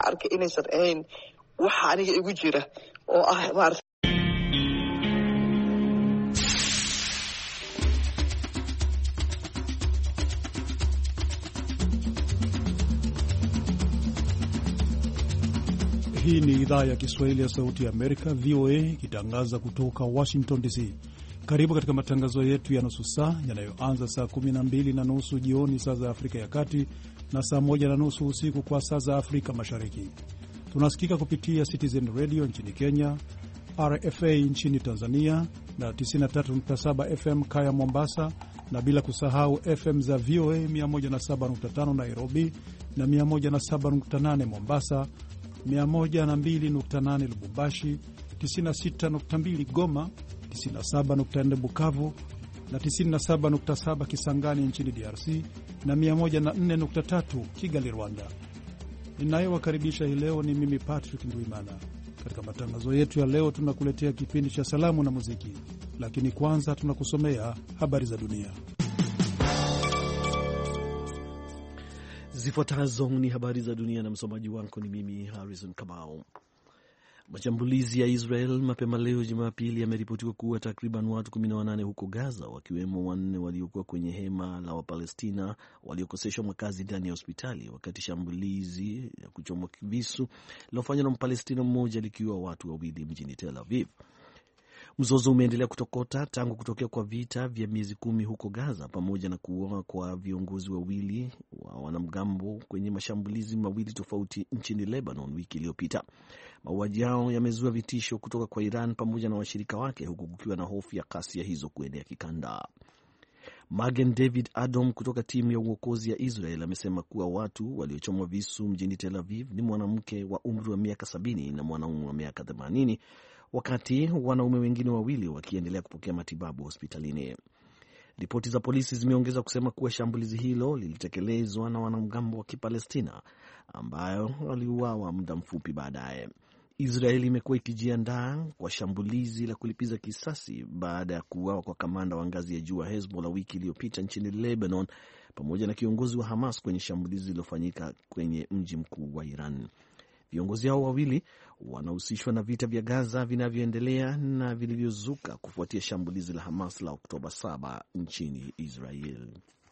arkay inaysan ahayn waxa aniga igu jira oo ah maaragtay. Hii ni idhaa ya Kiswahili ya Sauti ya Amerika, VOA, ikitangaza kutoka Washington DC. Karibu katika matangazo yetu ya nusu saa yanayoanza saa 12:30 jioni saa za Afrika ya Kati na saa 1:30 usiku kwa saa za Afrika Mashariki. Tunasikika kupitia Citizen Radio nchini Kenya, RFA nchini Tanzania na 93.7 FM Kaya Mombasa, na bila kusahau FM za VOA 107.5 Nairobi na 107.8 Mombasa, 102.8 Lubumbashi, 96.2 Goma, 97.4 Bukavu na 97.7 Kisangani nchini DRC na 104.3 Kigali, Rwanda. Ninayewakaribisha hii leo ni mimi Patrick Ndwimana. Katika matangazo yetu ya leo tunakuletea kipindi cha salamu na muziki, lakini kwanza tunakusomea habari za dunia. Zifuatazo ni habari za dunia na msomaji wako ni mimi Harrison Kamau. Mashambulizi ya Israel mapema leo Jumapili yameripotiwa kuwa takriban watu 18 huko Gaza, wakiwemo 4 waliokuwa kwenye hema la Wapalestina waliokoseshwa makazi ndani ya hospitali, wakati shambulizi ya kuchomwa visu lilofanywa na Mpalestina mmoja likiwa watu 2 mjini Tel Aviv. Mzozo umeendelea kutokota tangu kutokea kwa vita vya miezi 10 huko Gaza, pamoja na kuuawa kwa viongozi 2 wa wanamgambo kwenye mashambulizi mawili tofauti nchini Lebanon wiki iliyopita. Mauaji hao yamezua vitisho kutoka kwa Iran pamoja na washirika wake, huku kukiwa na hofu ya ghasia hizo kuenea kikanda. Magen David Adom kutoka timu ya uokozi ya Israel amesema kuwa watu waliochomwa visu mjini Tel Aviv ni mwanamke wa umri wa miaka 70 na mwanaume wa miaka 80, wakati wanaume wengine 2 wakiendelea kupokea matibabu hospitalini. Ripoti za polisi zimeongeza kusema kuwa shambulizi hilo lilitekelezwa na wanamgambo wa Kipalestina ambayo waliuawa muda mfupi baadaye. Israeli imekuwa ikijiandaa kwa shambulizi la kulipiza kisasi baada ya kuuawa kwa kamanda wa ngazi ya juu wa Hezbollah wiki iliyopita nchini Lebanon, pamoja na kiongozi wa Hamas kwenye shambulizi lililofanyika kwenye mji mkuu wa Iran. Viongozi hao 2 wanahusishwa na vita vya Gaza vinavyoendelea na vilivyozuka kufuatia shambulizi la Hamas la Oktoba 7 nchini Israel.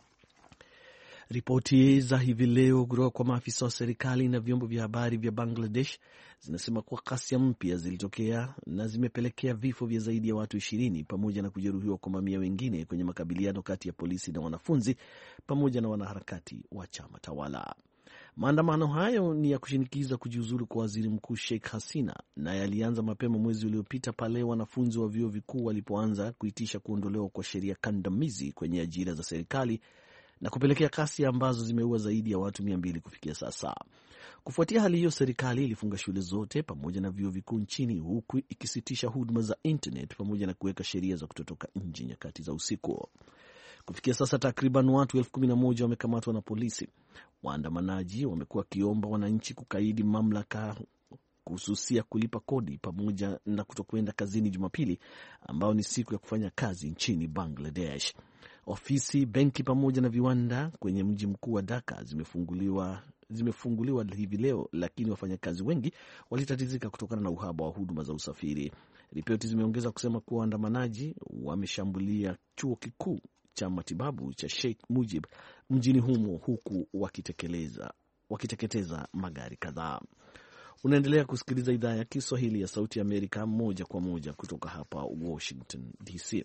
Ripoti za hivi leo kutoka kwa maafisa wa serikali na vyombo vya habari vya Bangladesh zinasema kuwa ghasia mpya zilitokea na zimepelekea vifo vya zaidi ya watu 20 pamoja na kujeruhiwa kwa mamia wengine kwenye makabiliano kati ya polisi na wanafunzi pamoja na wanaharakati wa chama tawala. Maandamano hayo ni ya kushinikiza kujiuzulu kwa waziri mkuu Sheikh Hasina, na yalianza mapema mwezi uliopita pale wanafunzi wa vyuo vikuu walipoanza kuitisha kuondolewa kwa sheria kandamizi kwenye ajira za serikali na kupelekea ghasia ambazo zimeua zaidi ya watu 200 kufikia sasa. Kufuatia hali hiyo, serikali ilifunga shule zote pamoja na vyuo vikuu nchini, huku ikisitisha huduma za internet pamoja na kuweka sheria za kutotoka nje nyakati za usiku. Kufikia sasa takriban watu 11,000 wamekamatwa na polisi. Waandamanaji wamekuwa wakiomba wananchi kukaidi mamlaka kuhususia kulipa kodi pamoja na kutokwenda kazini Jumapili, ambao ni siku ya kufanya kazi nchini Bangladesh. Ofisi, benki pamoja na viwanda kwenye mji mkuu wa Dhaka zimefunguliwa hivi leo, lakini wafanyakazi wengi walitatizika kutokana na uhaba wa huduma za usafiri. Ripoti zimeongeza kusema kuwa waandamanaji wameshambulia chuo kikuu cha matibabu cha Sheikh Mujib mjini humo, huku wakiteketeza magari kadhaa. Unaendelea kusikiliza idhaa ya Kiswahili ya Sauti ya Amerika moja kwa moja kutoka hapa Washington DC.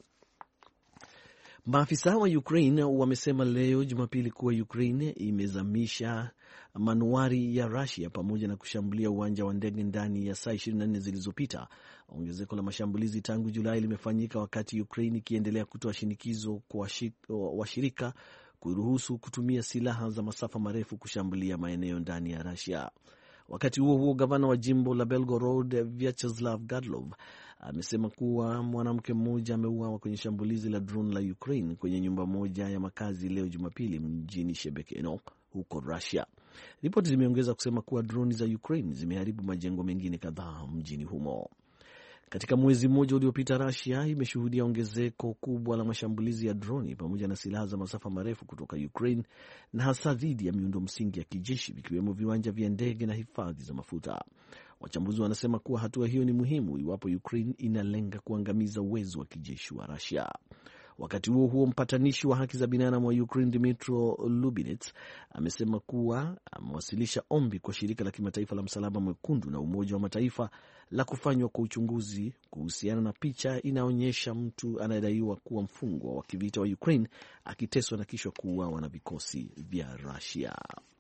Maafisa wa Ukraine wamesema leo Jumapili kuwa Ukraine imezamisha manuari ya Russia pamoja na kushambulia uwanja wa ndege ndani ya saa 24 zilizopita. Ongezeko la mashambulizi tangu Julai limefanyika wakati Ukraine ikiendelea kutoa shinikizo kwa washirika kuruhusu kutumia silaha za masafa marefu kushambulia maeneo ndani ya Russia. Wakati huo huo, gavana wa jimbo la Belgorod Vyacheslav Gadlov amesema kuwa mwanamke mmoja ameuawa kwenye shambulizi la drone la Ukraine kwenye nyumba moja ya makazi leo Jumapili mjini Shebekeno huko Russia. Ripoti zimeongeza kusema kuwa droni za Ukraine zimeharibu majengo mengine kadhaa mjini humo. Katika mwezi mmoja uliopita, Russia imeshuhudia ongezeko kubwa la mashambulizi ya droni pamoja na silaha za masafa marefu kutoka Ukraine, na hasa dhidi ya miundo msingi ya kijeshi vikiwemo viwanja vya ndege na hifadhi za mafuta. Wachambuzi wanasema kuwa hatua hiyo ni muhimu iwapo Ukraine inalenga kuangamiza uwezo wa kijeshi wa Russia. Wakati huo huo, mpatanishi wa haki za binadamu wa Ukraine Dmytro Lubinets amesema kuwa amewasilisha ombi kwa shirika la kimataifa la Msalaba Mwekundu na Umoja wa Mataifa la kufanywa kwa uchunguzi kuhusiana na picha inaonyesha mtu anayedaiwa kuwa mfungwa wa kivita wa Ukraine akiteswa na kisha kuuawa na vikosi vya Russia.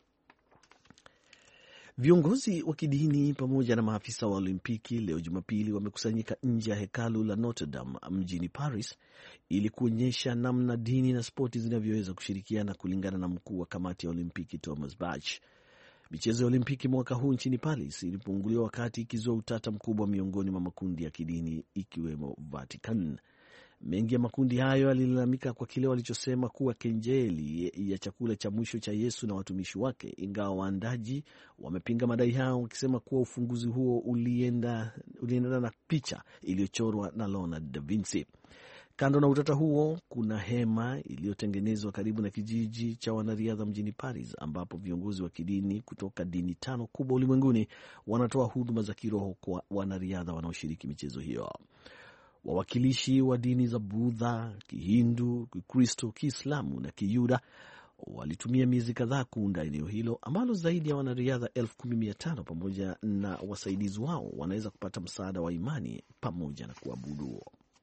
Viongozi wa kidini pamoja na maafisa wa Olimpiki leo Jumapili wamekusanyika nje ya hekalu la Notre Dame mjini Paris ili kuonyesha namna dini na spoti zinavyoweza kushirikiana, kulingana na mkuu wa kamati ya Olimpiki Thomas Bach. Michezo ya Olimpiki mwaka huu nchini Paris ilipunguliwa wakati ikizua utata mkubwa miongoni mwa makundi ya kidini ikiwemo Vatican. Mengi ya makundi hayo yalilalamika kwa kile walichosema kuwa kejeli ya chakula cha mwisho cha Yesu na watumishi wake, ingawa waandaji wamepinga madai hao wakisema kuwa ufunguzi huo uliendana na picha iliyochorwa na Leonardo da Vinci. Kando na utata huo, kuna hema iliyotengenezwa karibu na kijiji cha wanariadha mjini Paris, ambapo viongozi wa kidini kutoka dini 5 kubwa ulimwenguni wanatoa huduma za kiroho kwa wanariadha wanaoshiriki michezo hiyo. Wawakilishi wa dini za Budha, Kihindu, Kikristo, Kiislamu na Kiyuda walitumia miezi kadhaa kuunda eneo hilo ambalo zaidi ya wanariadha 1500 pamoja na wasaidizi wao wanaweza kupata msaada wa imani pamoja na kuabudu.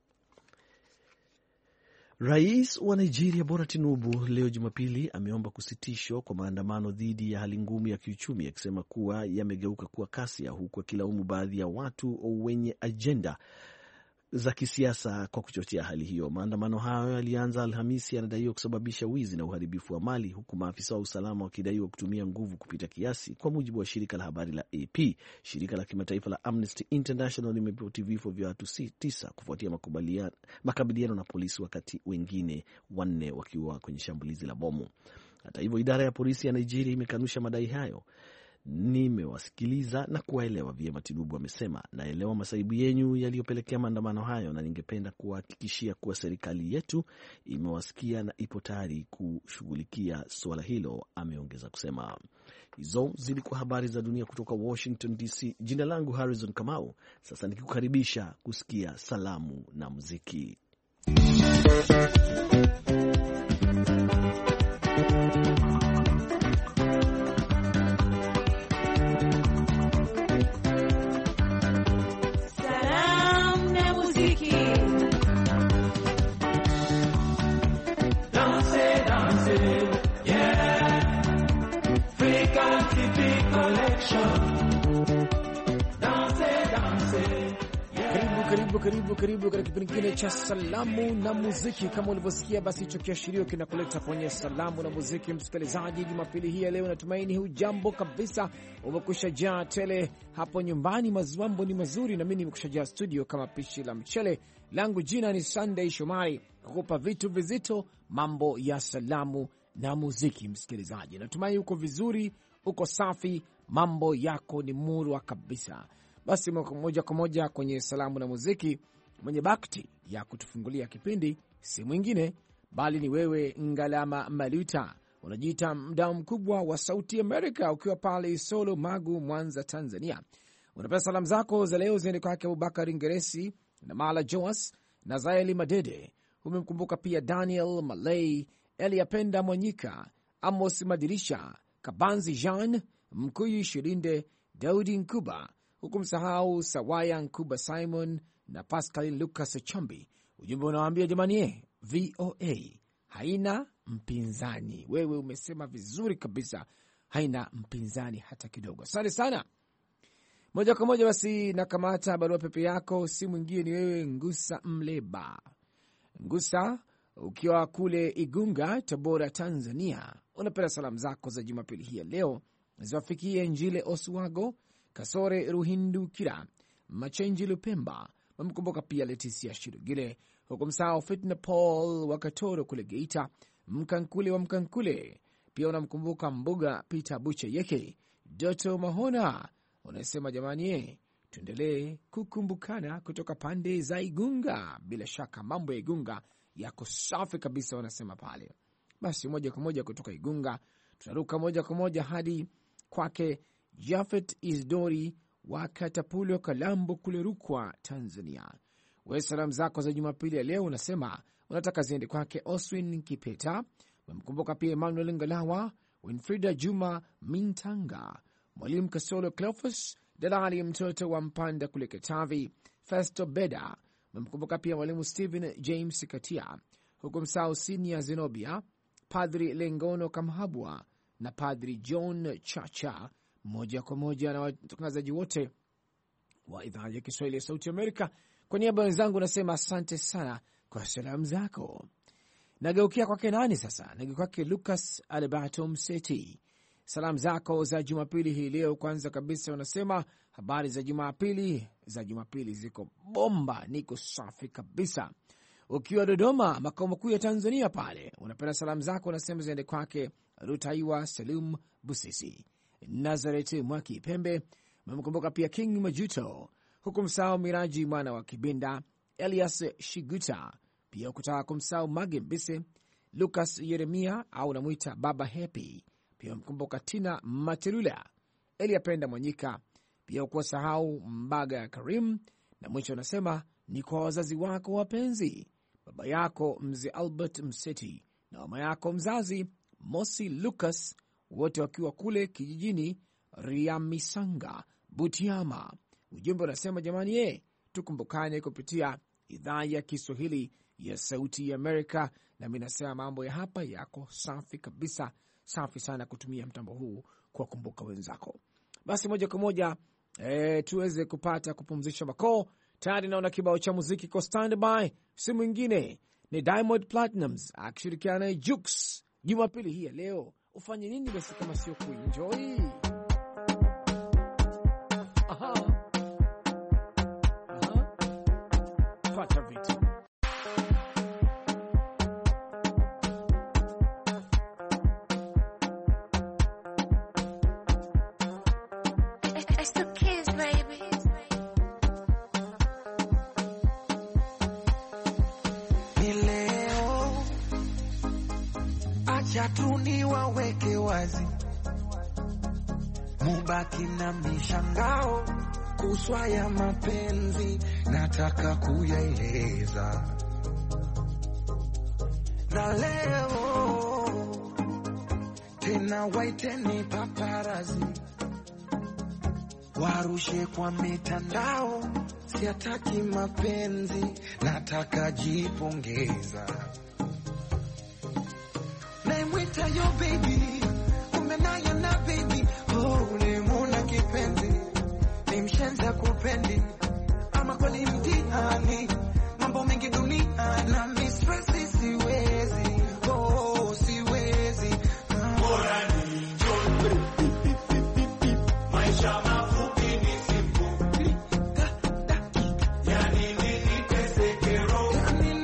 Rais wa Nigeria Bola Tinubu leo Jumapili ameomba kusitishwa kwa maandamano dhidi ya hali ngumu ya kiuchumi, akisema kuwa yamegeuka kuwa kasia, huku akilaumu baadhi ya watu wenye ajenda za kisiasa kwa kuchochea hali hiyo. Maandamano hayo yalianza Alhamisi, yanadaiwa kusababisha wizi na uharibifu wa mali, huku maafisa wa usalama wakidaiwa kutumia nguvu kupita kiasi, kwa mujibu wa shirika la habari la AP. Shirika la kimataifa la Amnesty International limeripoti vifo vya watu 9 kufuatia makabiliano na polisi, wakati wengine 4 wakiwa kwenye shambulizi la bomu. Hata hivyo, idara ya polisi ya Nigeria imekanusha madai hayo. Nimewasikiliza na kuwaelewa vyema, Tinubu amesema. Naelewa masaibu yenyu yaliyopelekea maandamano hayo, na ningependa kuhakikishia kuwa serikali yetu imewasikia na ipo tayari kushughulikia suala hilo, ameongeza kusema. Hizo zilikuwa habari za dunia kutoka Washington DC. Jina langu Harrison Kamau. Sasa nikikukaribisha kusikia salamu na muziki. Karibu katika kipindi kingine cha salamu na muziki. Kama ulivyosikia, basi hicho kiashirio kinakuleta kwenye salamu na muziki. Msikilizaji, Jumapili hii ya leo natumaini hujambo kabisa, umekusha jaa tele hapo nyumbani, mambo ni mazuri, na mimi nimekusha jaa studio kama pishi la mchele langu. Jina ni Sunday Shomari, kukupa vitu vizito, mambo ya salamu na muziki. Msikilizaji, natumai uko vizuri, uko safi, mambo yako ni murwa kabisa. Basi moja kwa moja kwenye salamu na muziki. Mwenye bakti ya kutufungulia kipindi si mwingine bali ni wewe, Ngalama Maluta. Unajiita mdau mkubwa wa Sauti Amerika, ukiwa pale Solo, Magu, Mwanza, Tanzania. Unapenda salamu zako za leo ziende kwake Abubakar Ngeresi na Mala Joas na Zaeli Madede. Umemkumbuka pia Daniel Malay, Eliapenda Mwanyika, Amos Madirisha, Kabanzi Jean, Mkuyu Shirinde, Daudi Nkuba, huku msahau Sawaya Nkuba Simon na Pascal Lucas Chambi. Ujumbe unawaambia jamani, VOA haina mpinzani. Wewe umesema vizuri kabisa, haina mpinzani hata kidogo. Asante sana. Moja kwa moja basi nakamata barua pepe yako, si mwingine ni wewe Ngusa Mleba. Ngusa, ukiwa kule Igunga, Tabora, Tanzania, unapenda salamu zako za Jumapili hii ya leo ziwafikie Njile Oswago, Kasore Ruhindukira, Machenji Lupemba. Mkumbuka pia Leticia Shirugile, huku msahau Fitna Paul Wakatoro kule Geita, Mkankule wa Mkankule. Pia unamkumbuka Mbuga Peter Buche Yeke, Doto Mahona. Unasema jamani, tuendelee kukumbukana kutoka pande za Igunga. Bila shaka mambo ya Igunga yako safi kabisa, wanasema pale. Basi moja kwa moja kutoka Igunga tunaruka moja kwa moja hadi kwake Jafet Isdori wa Katapulo Kalambo kule Rukwa, Tanzania. Wewe salamu zako za Jumapili ya leo unasema unataka ziende kwake Oswin Kipeta, umemkumbuka pia Emmanuel Ngalawa, Winfrida Juma Mintanga, Mwalimu Kasolo Cleophas, Dalali mtoto wa Mpanda kule Katavi, Festo Beda, umemkumbuka pia Mwalimu Stephen James Katia, huku msao Sinia Zenobia, Padri Lengono Kamhabwa na Padri John Chacha. Moja kwa moja na watangazaji wote wa idhaa ya Kiswahili ya Sauti Amerika, kwa niaba wenzangu nasema asante sana kwa salamu zako. Nageukia kwake nani sasa? Nageukia kwake Lucas Alberto Mseti. Salamu zako za Jumapili hii leo, kwanza kabisa unasema habari za Jumapili. Za Jumapili ziko bomba, niko safi kabisa. Ukiwa Dodoma, makao makuu ya Tanzania pale, unapenda salamu zako unasema ziende kwake Rutaiwa Salum Busisi, Nazareth Mwaki Pembe, umemkumbuka pia King Majuto, huku msao Miraji mwana wa Kibinda, Elias Shiguta, pia ukutaka kumsao Mage Mbise, Lucas Yeremia au namwita Baba Happy, pia umemkumbuka Tina Materula, Eliapenda Mwanyika, pia ukuwa sahau Mbaga ya Karim, na mwisho unasema ni kwa wazazi wako wapenzi, baba yako mzee Albert Mseti na mama yako mzazi Mosi Lucas, wote wakiwa kule kijijini Riamisanga, Butiama. Ujumbe unasema jamani, tukumbukane kupitia idhaa ya Kiswahili ya Sauti ya Amerika. Na mimi nasema mambo ya hapa yako safi kabisa, safi sana kutumia mtambo huu kwa kumbuka wenzako. Basi moja kwa moja tuweze kupata kupumzisha makoo. Tayari naona kibao cha muziki kwa standby, si mwingine ni Diamond Platnumz akishirikiana na Jux. Jumapili hii ya leo ufanye nini basi kama sio kuenjoy? Pata vitu. Chatuni waweke wazi, mubaki na mishangao kuswa ya mapenzi, nataka kuyaeleza. Na leo tena waiteni paparazi, warushe kwa mitandao, siataki mapenzi, nataka jipongeza. Naimwita yo baby, umenayo na baby, ulimuna kipenzi, ni mshenza kupendi, ama kweli mtihani, mambo mengi dunia na mistresi siwezi, siwezi. Bora ni njoo, maisha mafupi ni simple, yani nini tesekero,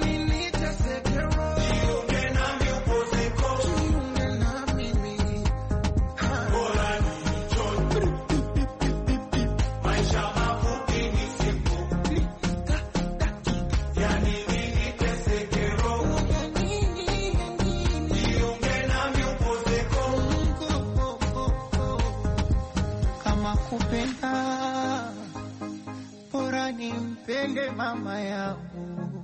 mama yangu,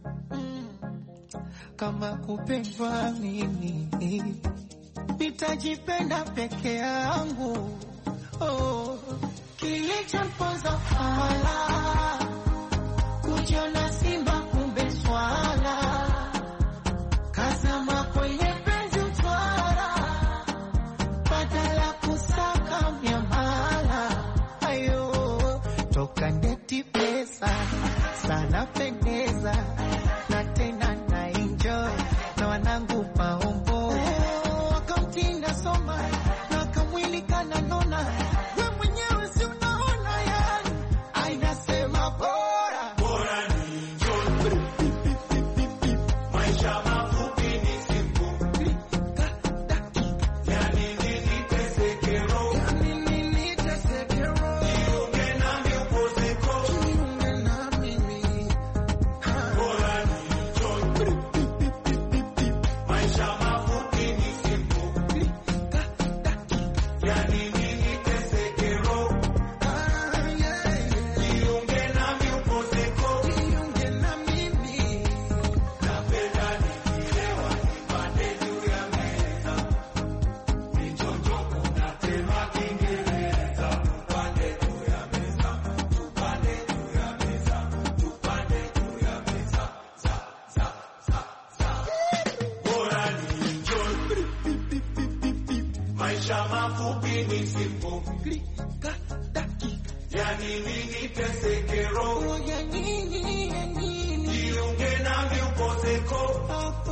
kama kupendwa mimi nitajipenda peke yangu. Kilichomponza fala kujiona simba kumbe swala, kazama kwenye penzi utwara, badala kusaka miamala. Ayo toka ndeti pesa sana pendeza, na tena na enjoy na wanangu maombo, wakamtinda soma na kamwili kana nona, we mwenyewe si unaona yani, aina maisha mafupi ni sipo. Ya nini niteseke roho? Jiunge nami upozeko.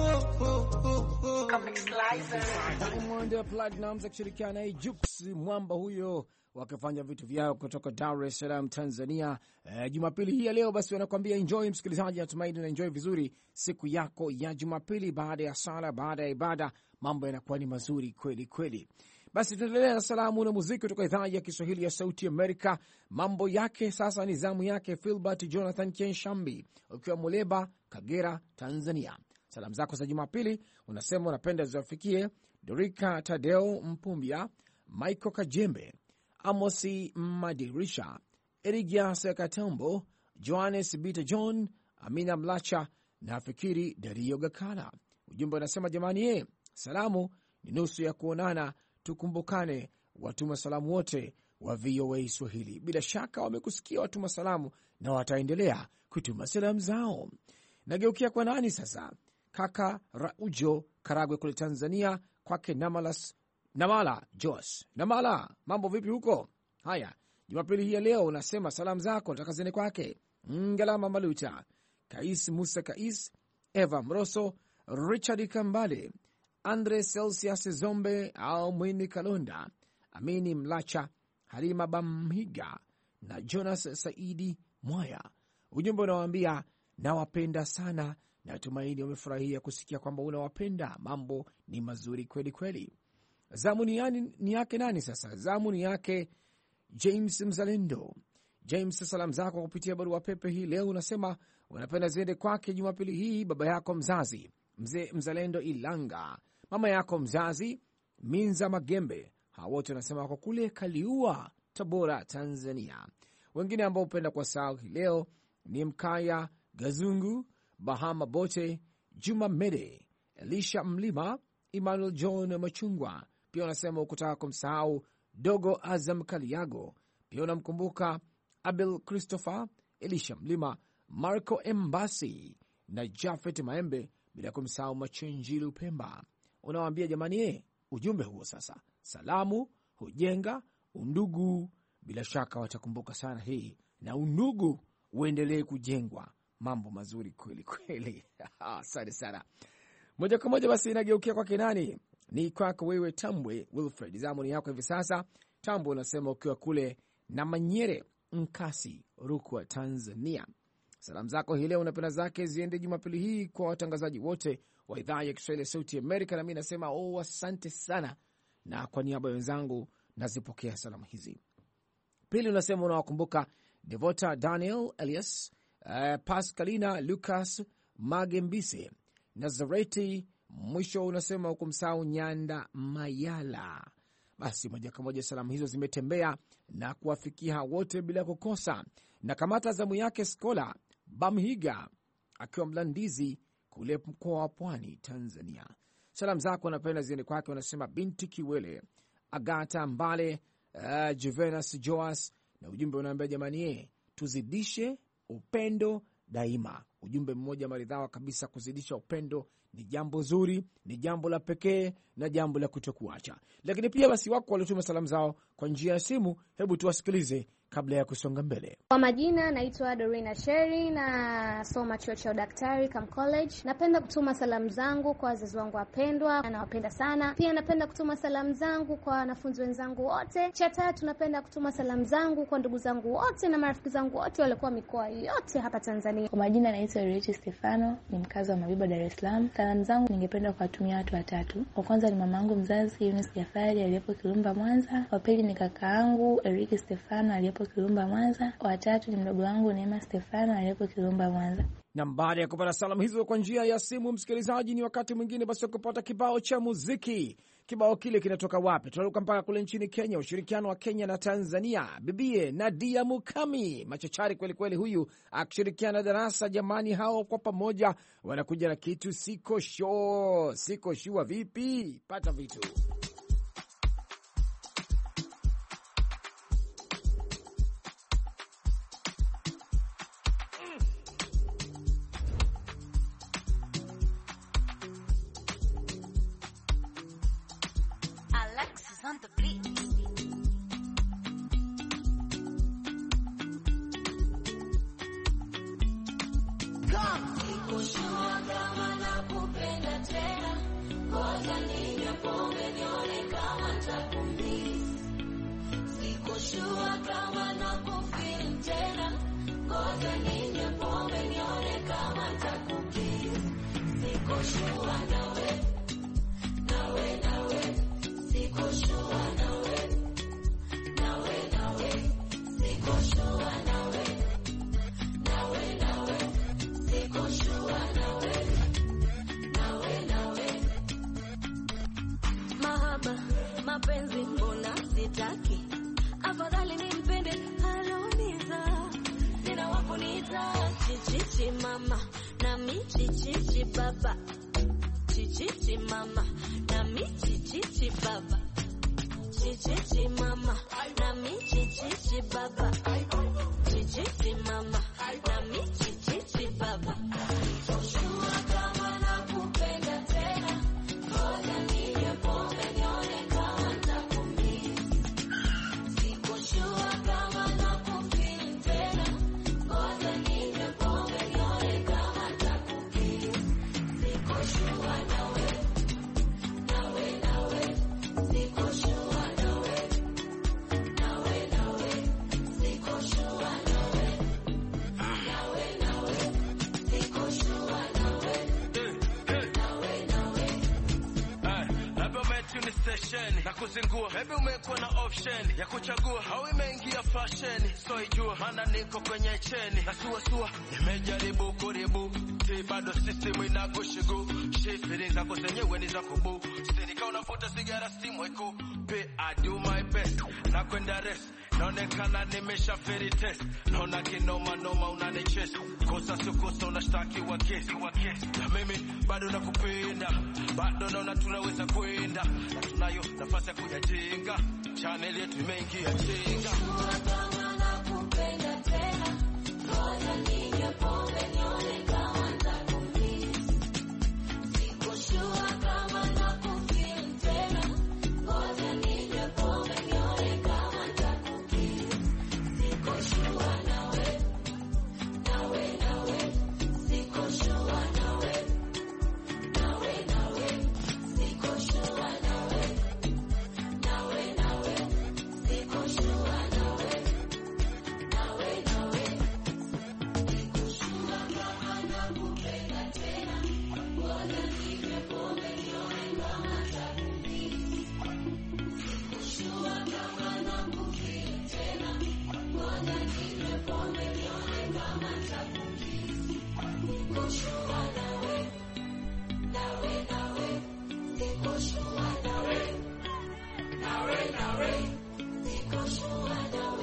Diamond Platnumz akishirikiana naye Jux Mwamba huyo wakifanya vitu vyao kutoka Dar es Salaam, Tanzania. Jumapili hii ya leo basi wanakuambia enjoy, msikilizaji, natumaini na enjoy vizuri siku yako ya Jumapili. Baada ya sala, baada ya ibada, mambo yanakuwa ni mazuri kweli kweli. Basi tuendelea na salamu na muziki kutoka idhaa ya Kiswahili ya Sauti Amerika. Mambo yake sasa ni zamu yake Philbert Jonathan Kenshambi ukiwa Muleba, Kagera, Tanzania. Salamu zako za Jumapili unasema unapenda ziwafikie Dorika Tadeo Mpumbia, Michael Kajembe, Amosi Madirisha, Erigias Katambo, Johannes Bita John, Amina Mlacha na Fikiri Dario Gakala. Ujumbe unasema jamani, salamu ni nusu ya kuonana, tukumbukane. Watuma salamu wote wa VOA Swahili bila shaka wamekusikia watuma salamu na wataendelea kutuma salamu zao. Nageukia kwa nani sasa? Kaka Raujo Karagwe kule Tanzania, kwake Namala Jos. Namala, mambo vipi huko? Haya, Jumapili hii ya leo unasema salamu zako nataka zene kwake Ngalama Maluta, Kais Musa Kais, Eva Mroso, Richard Kambale, Andre Celsius Zombe au Mwini Kalonda, Amini Mlacha, Halima Bamhiga na Jonas Saidi Mwaya. Ujumbe unawaambia nawapenda sana, natumaini wamefurahia kusikia kwamba unawapenda. Mambo ni mazuri kweli kweli. Zamu ni yake nani sasa? Zamu ni yake James Mzalendo. James, salamu zako kupitia barua pepe hii leo unasema unapenda ziende kwake Jumapili hii baba yako mzazi Mzee Mzalendo Ilanga, mama yako mzazi Minza Magembe. Hawa wote wanasema wako kule Kaliua, Tabora, Tanzania. Wengine ambao upenda kwa sahau hii leo ni Mkaya Gazungu, Bahama Bote, Juma Mede, Elisha Mlima, Emmanuel John Machungwa. Pia unasema ukutaka kumsahau Dogo Azam Kaliago. Pia unamkumbuka Abel Christopher, Elisha Mlima, Marco Embasi na Jafet Maembe, bila kumsahau Machenji Lupemba. Unawaambia jamani, ujumbe huo sasa, salamu hujenga undugu. Bila shaka watakumbuka sana hii, na undugu uendelee kujengwa. Mambo mazuri kweli kweli. Asante sana. Moja kwa moja basi inageukia kwa kinani, ni kwako wewe Tambwe Wilfred. Zamuni yako hivi sasa. Tambwe unasema ukiwa kule na Manyere Nkasi, Rukwa, Tanzania. Salamu zako hii leo unapenda zake ziende Jumapili hii kwa watangazaji wote wa idhaa ya Kiswahili ya Sauti Amerika, na mimi nasema asante sana, na kwa niaba ya wenzangu nazipokea salamu hizi. Pili unasema unawakumbuka Devota Daniel Elias, Pascalina Lucas Magembise, Nazareti. Mwisho unasema hukumsahau Nyanda Mayala. Basi moja kwa moja salamu hizo zimetembea na kuwafikia wote bila kukosa. Na kamata zamu yake Skola Bamhiga akiwa Mlandizi kule mkoa wa Pwani, Tanzania. Salamu zako napenda ziende kwake, wanasema Binti Kiwele, Agata Mbale, Juvenas Joas, na ujumbe unaambia jamani, tuzidishe upendo daima. Ujumbe mmoja maridhawa kabisa, kuzidisha upendo ni jambo zuri, ni jambo la pekee na jambo la kutokuacha. Lakini pia basi wako waliotuma salamu zao kwa njia ya simu, hebu tuwasikilize kabla ya kusonga mbele. Kwa majina naitwa Dorina Sherry na soma chuo cha udaktari Cam College. Napenda kutuma salamu zangu kwa wazazi wangu wapendwa, nawapenda sana. Pia napenda kutuma salamu zangu kwa wanafunzi wenzangu wote. Cha tatu, napenda kutuma salamu zangu kwa ndugu zangu wote na marafiki zangu wote walikuwa mikoa yote hapa Tanzania. Kwa majina naitwa Richi Stefano, ni mkazi wa Mabibo, Dar es Salaam. Salamu zangu ningependa kuwatumia watu watatu. Wa kwanza ni mamangu mzazi Eunice Jafari aliyepo Kirumba Mwanza. Wa pili ni kakaangu Eric Stefano aliyepo Kirumba Mwanza. Wa tatu ni mdogo wangu Neema Stefano aliyepo Kirumba Mwanza. Na baada ya kupata salamu hizo kwa njia ya simu, msikilizaji, ni wakati mwingine basi kupata kibao cha muziki. Kibao kile kinatoka wapi? Tunaruka mpaka kule nchini Kenya, ushirikiano wa Kenya na Tanzania. Bibie Nadia Mukami, machachari kweli kweli huyu, akishirikiana Darasa. Jamani, hao kwa pamoja wanakuja na kitu siko shua vipi? Pata vitu. On the Mapenzi mbona sitaki, afadhali nimpende aloniza. Nina wakunita chichichi mama na michichichi baba, chichichi mama na michichichi baba, chichichi mama na michichichi baba, chichichi mama na michichichi baba. Ushua kama nakupenda tena, ngoja ninywe pombe nione kama nitakumiss. Siko sure kama nakupenda tena, ngoja ninywe pombe nione kama nitakumiss. Siko sure nawe, siko sure nawe, siko sure nawe, siko sure nawe. Na kuzingua, maybe umekuwa na option ya kuchagua au imeingia fashion, so ijua maana niko kwenye cheni na suasua, nimejaribu kuribu si bado system inakushigu, shit feelings zako zenyewe ni za kubu, sinika unavuta sigara simu iko pe, I do my best na kwenda rest, naonekana nimeshaferi test, naona kinoma noma unanicheza, kosa sio kosa unashtakiwa kesi, na mimi bado nakupenda, bado naona tunaweza kwenda, na tunayo nafasi ya kujajenga, channel yetu imeingia chenga. Kama nakupenda tena, ngoja ninywe pombe nione kama nitakumiss. Siko sure kama nakupenda tena, ngoja ninywe pombe nione kama nitakumiss. Siko sure nawe, siko sure nawe, siko sure nawe, siko sure nawe, siko sure kama nakupenda tena, ngoja ninywe pombe nione kama nitakumiss. Siko sure kama nakupenda tena, ngoja ninywe pombe nione kama nitakumiss. Siko sure nawe, siko sure nawe, siko sure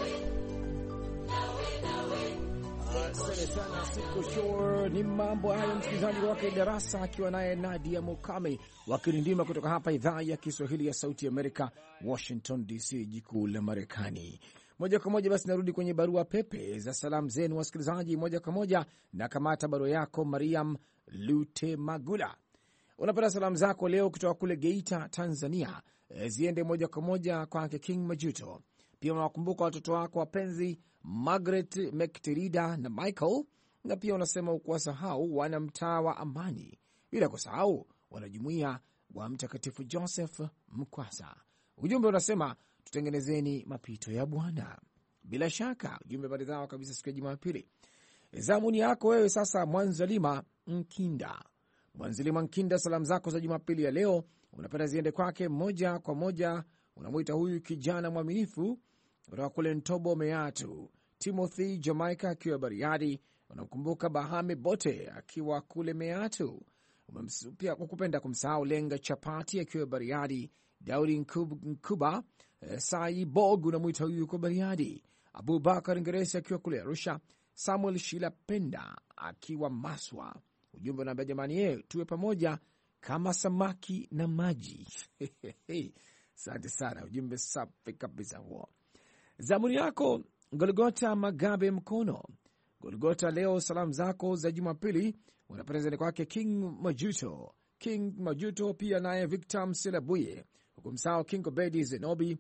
nawe. Asante sana, siko sure. Ni mambo hayo, msikilizaji wake Darasa akiwa naye Nadia Mukame wakirindima kutoka hapa idhaa ya Kiswahili ya Sauti Amerika, Washington DC, jikuu la Marekani. Moja kwa moja basi narudi kwenye barua pepe za salamu zenu wasikilizaji. Moja kwa moja na kamata barua yako Mariam Lute Magula. Unapata salamu zako leo kutoka kule Geita, Tanzania, ziende moja kwa moja kwake King Majuto. Pia unawakumbuka watoto wako wapenzi Margaret Mekterida na Michael, na pia unasema ukuwasahau wana mtaa wa Amani, bila kusahau wanajumuia wa Mtakatifu Joseph Mkwasa. Ujumbe unasema tutengenezeni mapito ya Bwana. Bila shaka ujumbe maridhawa kabisa siku ya Jumapili. Zamuni yako wewe sasa, Mwanzalima Nkinda. Mwanzalima Nkinda, salamu zako za Jumapili ya leo unapenda ziende kwake moja kwa moja. Unamwita huyu kijana mwaminifu kutoka kule Ntobo Meatu, Timothy Jamaica akiwa Bariadi. Unamkumbuka Bahame Bote akiwa kule Meatu. Pia kukupenda kumsahau Lenga Chapati akiwa Bariadi, Daudi Nkuba, Sai Bog unamwita huyu kwa Bariadi, Abubakar Ngeresi akiwa kule Arusha, Samuel Shilapenda akiwa Maswa. Ujumbe unaambia jamani, tuwe pamoja kama samaki na maji. Asante sana, ujumbe safi kabisa huo. Zamuni yako Golgota Magabe Mkono. Golgota, leo salamu zako za Jumapili unapendezani kwake King Majuto. Pia naye Victor Mselabuye, hukumsao King Obedi Zenobi,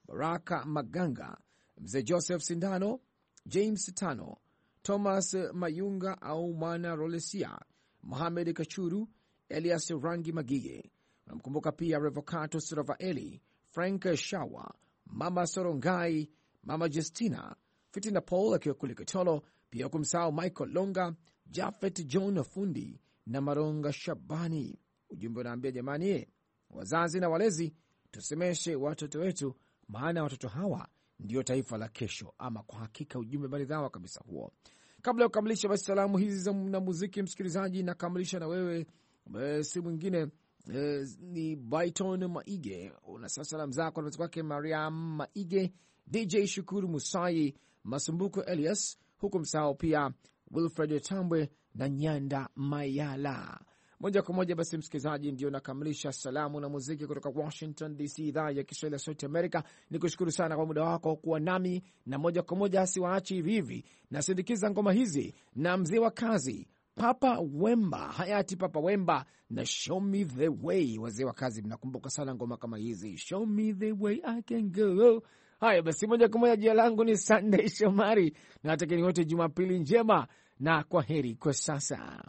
Baraka Maganga, Mzee Joseph Sindano, James Tano, Thomas Mayunga au Mwana Rolesia, Mohamed Kachuru, Elias Rangi Magige. Unamkumbuka pia Revocato Sravaeli, Frank Shawa, Mama Sorongai, Mama Justina, Fitina Paul akiwa kule Kitolo, pia kumsahau Michael Longa, Jafet John Fundi na Maronga Shabani. Ujumbe unaambia jamani, wazazi na walezi, tusemeshe watoto wetu, maana watoto hawa ndio taifa la kesho. Ama kwa hakika ujumbe maridhawa kabisa huo. Kabla ya kukamilisha basi salamu hizi na muziki, msikilizaji, na kamilisha na wewe si mwingine ni Byton Maige. Una salamu zako na kwake Mariam Maige, DJ Shukuru Musai, Masumbuko Elias, huku msahau pia Wilfred Tambwe na Nyanda Mayala. Moja kwa moja basi msikilizaji, ndio nakamilisha salamu na muziki kutoka Washington DC, idhaa ya Kiswahili ya Sauti Amerika. Nikushukuru sana kwa muda wako kuwa nami, na moja kwa moja siwaachi hivi hivi, na sindikiza ngoma hizi na mzee wa kazi Papa Wemba, hayati Papa Wemba na Show Me The Way. Wazee wa kazi mnakumbuka sana ngoma kama hizi, Show Me The Way I Can Go. Haya basi, moja kwa moja, jina langu ni Sunday Shomari, na natakeni wote Jumapili njema na kwa heri kwa sasa.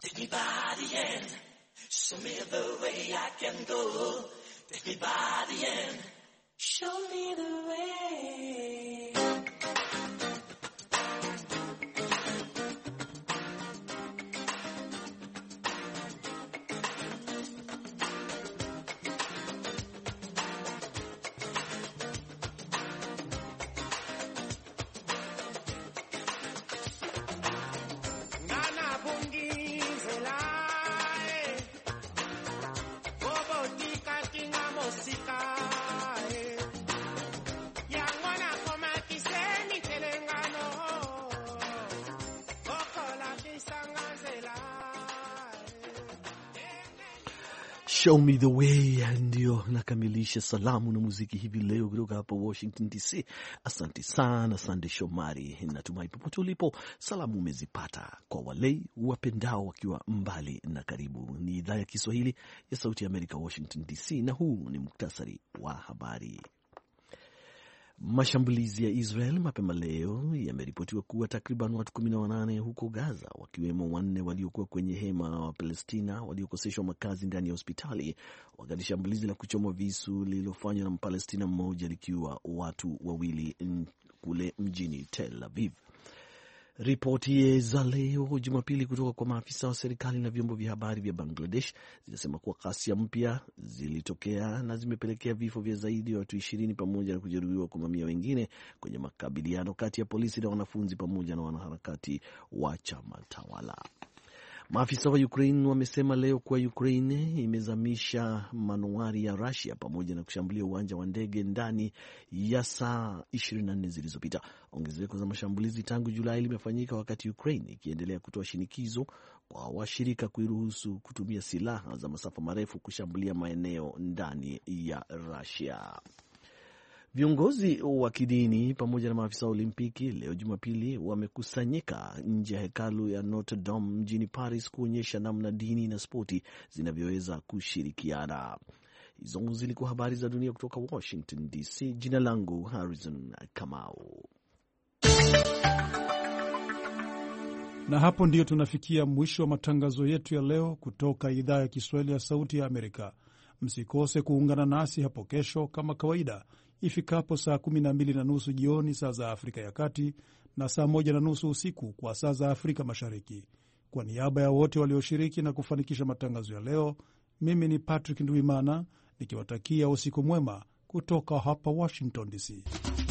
Show me the way I can go. Take me by the end. Show me the way. Show Me The Way. Ndio nakamilisha salamu na muziki hivi leo kutoka hapa Washington DC. Asante sana Sunday Shomari, natumai popote ulipo salamu umezipata kwa wale wapendao wakiwa mbali na karibu. Ni idhaa ya Kiswahili ya Sauti ya Amerika, Washington DC, na huu ni muktasari wa habari. Mashambulizi ya Israel mapema leo yameripotiwa kuwa takriban watu 18 huko Gaza, wakiwemo 4 waliokuwa kwenye hema wa Palestina waliokoseshwa makazi ndani ya hospitali, wakati shambulizi la kuchomwa visu lililofanywa na Mpalestina mmoja likiwa watu 2 kule mjini Tel Aviv. Ripoti za leo Jumapili kutoka kwa maafisa wa serikali na vyombo vya habari vya Bangladesh zinasema kuwa ghasia mpya zilitokea na zimepelekea vifo vya zaidi ya watu 20 pamoja na kujeruhiwa kwa mamia wengine kwenye makabiliano kati ya polisi na wanafunzi pamoja na wanaharakati wa chama tawala. Maafisa wa Ukraine wamesema leo kuwa Ukraine imezamisha manowari ya Russia pamoja na kushambulia uwanja wa ndege ndani ya saa 24 zilizopita. Ongezeko za mashambulizi tangu Julai limefanyika wakati Ukraine ikiendelea kutoa shinikizo kwa washirika kuiruhusu kutumia silaha za masafa marefu kushambulia maeneo ndani ya Russia. Viongozi wa kidini pamoja na maafisa wa Olimpiki leo Jumapili wamekusanyika nje ya hekalu ya Notre Dame mjini Paris kuonyesha namna dini na spoti zinavyoweza kushirikiana. Hizo zilikuwa habari za dunia kutoka Washington DC. Jina langu Harrison Kamau. Na hapo ndiyo tunafikia mwisho wa matangazo yetu ya leo kutoka idhaa ya Kiswahili ya Sauti ya Amerika. Msikose kuungana nasi hapo kesho kama kawaida ifikapo saa 12:30 jioni saa za Afrika ya Kati na saa 1:30 usiku kwa saa za Afrika Mashariki. Kwa niaba ya wote walioshiriki na kufanikisha matangazo ya leo, mimi ni Patrick Ndwimana nikiwatakia usiku mwema kutoka hapa Washington DC.